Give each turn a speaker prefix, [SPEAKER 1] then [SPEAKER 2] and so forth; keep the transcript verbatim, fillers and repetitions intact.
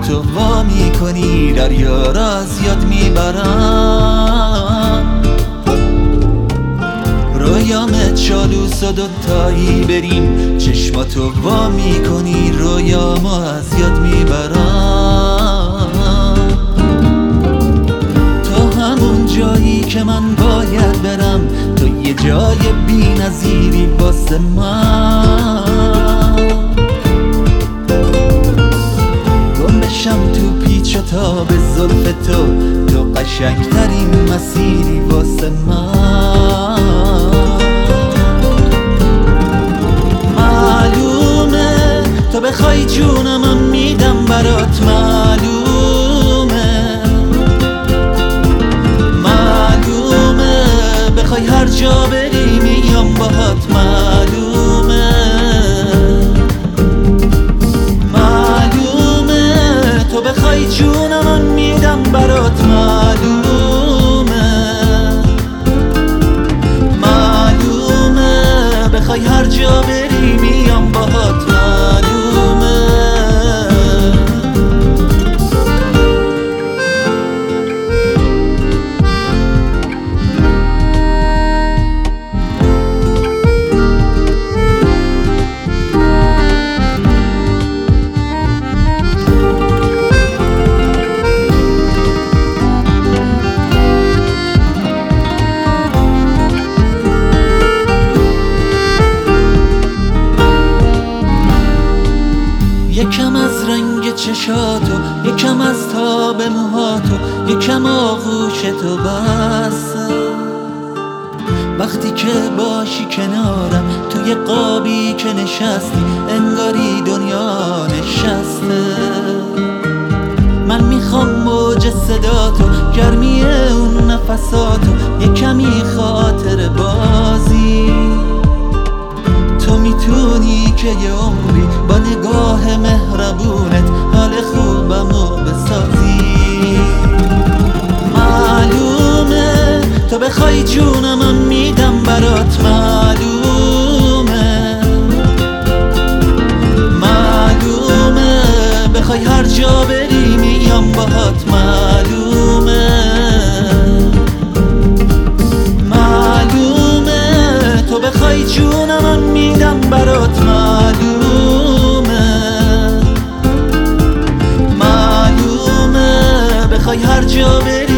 [SPEAKER 1] تو وا میکنی دریا را از یاد میبرم. رویامه چالوس و دوتایی بریم، چشماتو وا میکنی رویامو از یاد میبرم. تو همون جایی که من باید برم، تو یه جای بی نظیری واسه من. گم بشم تو پیچ و تاب زلف تو، تو قشنگترین مسیری واسه من. معلومه تو بخوای جونم میدم برات، معلومه معلومه بخوای هر جا بری میام باهات، معلومه معلومه تو بخوای جونم میدم برات، معلومه معلومه بخوای هر جا بری میام باهات، معلومه. یکم از رنگ چشاتو، یکم از تاب موهاتو، یکم آغوشتو بس. وقتی که باشی کنارم توی قابی که نشستی، انگاری دنیا نشسته. من میخوام موج صداتو، گرمی اون نفساتو، یکمی خاطر بازی. تو میتونی که یه عمری با نگاه مهربونت حال خوبمو بسازی. معلومه تو بخوای جونم میدم برات، معلومه معلومه بخوای هر جا بری میام باهات، معلومه معلومه تو بخوای جونم میدم برات، معلومه معلومه بخوای هر جا بری